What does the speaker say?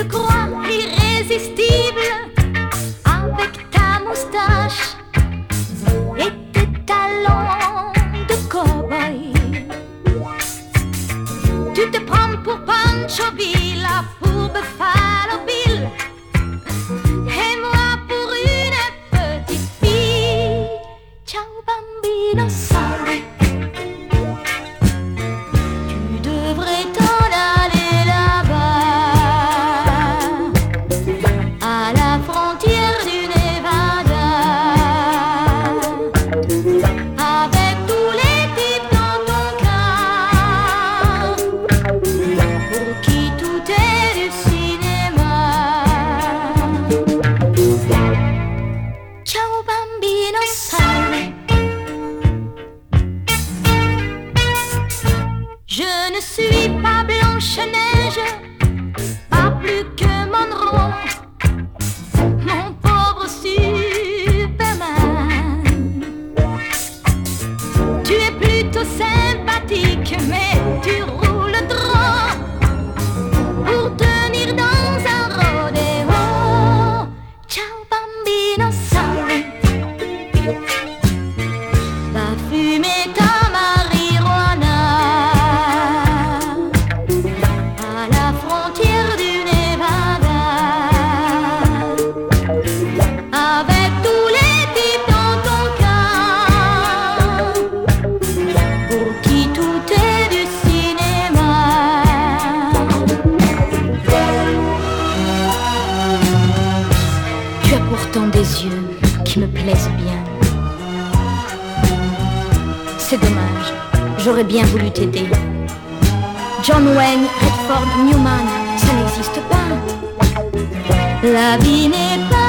te crois irrésistible avec ta moustache et tes talons de cow-boy. Tu te prends pour Pancho Villa, pour Buffalo Bill, et moi pour une petite fille. Ciao bambino, sorry. Tu devrais t'en aller là-bas, à la frontière du Nevada, avec tous les types dans ton cas, pour qui tout est du cinéma. Ciao bambino, sorry. Je ne suis pas Blanche-Neige, pas plus que Monroe, mon pauvre Superman. Tu es plutôt sympathique, mais tu roules trop pour tenir dans un rodéo. Ciao bambino, sorry. Va fumer ta marijuana à la frontière du Nevada, avec tous les types dans ton cas, pour qui tout est du cinéma. Tu as pourtant des yeux qui me plaisent bien. C'est dommage, j'aurais bien voulu t'aider. John Wayne, Redford, Newman, ça n'existe pas. La vie n'est pas